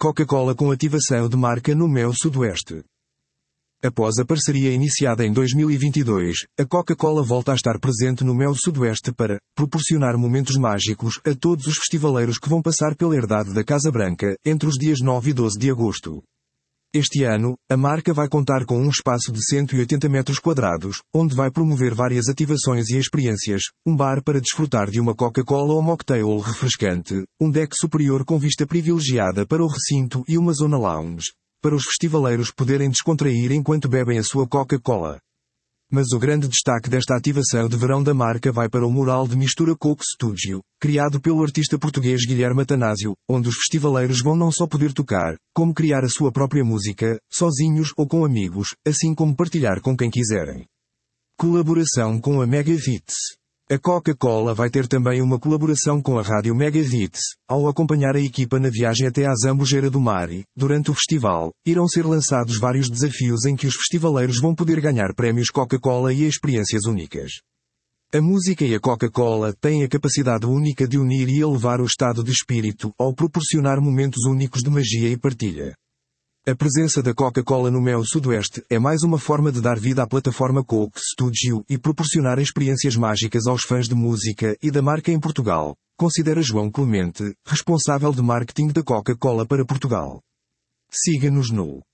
Coca-Cola com ativação de marca no Mel Sudoeste. Após a parceria iniciada em 2022, a Coca-Cola volta a estar presente no Mel Sudoeste para proporcionar momentos mágicos a todos os festivaleiros que vão passar pela herdade da Casa Branca, entre os dias 9 e 12 de agosto. Este ano, a marca vai contar com um espaço de 180 metros quadrados, onde vai promover várias ativações e experiências, um bar para desfrutar de uma Coca-Cola ou mocktail refrescante, um deck superior com vista privilegiada para o recinto e uma zona lounge, para os festivaleiros poderem descontrair enquanto bebem a sua Coca-Cola. Mas o grande destaque desta ativação de verão da marca vai para o mural de mistura Coke Studio, criado pelo artista português Guilherme Atanásio, onde os festivaleiros vão não só poder tocar, como criar a sua própria música, sozinhos ou com amigos, assim como partilhar com quem quiserem. Colaboração com a Mega Hits. A Coca-Cola vai ter também uma colaboração com a rádio Mega Hits. Ao acompanhar a equipa na viagem até à Zambujeira do Mar, durante o festival, irão ser lançados vários desafios em que os festivaleiros vão poder ganhar prémios Coca-Cola e experiências únicas. A música e a Coca-Cola têm a capacidade única de unir e elevar o estado de espírito, ao proporcionar momentos únicos de magia e partilha. A presença da Coca-Cola no Mel Sudoeste é mais uma forma de dar vida à plataforma Coke Studio e proporcionar experiências mágicas aos fãs de música e da marca em Portugal, considera João Clemente, responsável de marketing da Coca-Cola para Portugal. Siga-nos no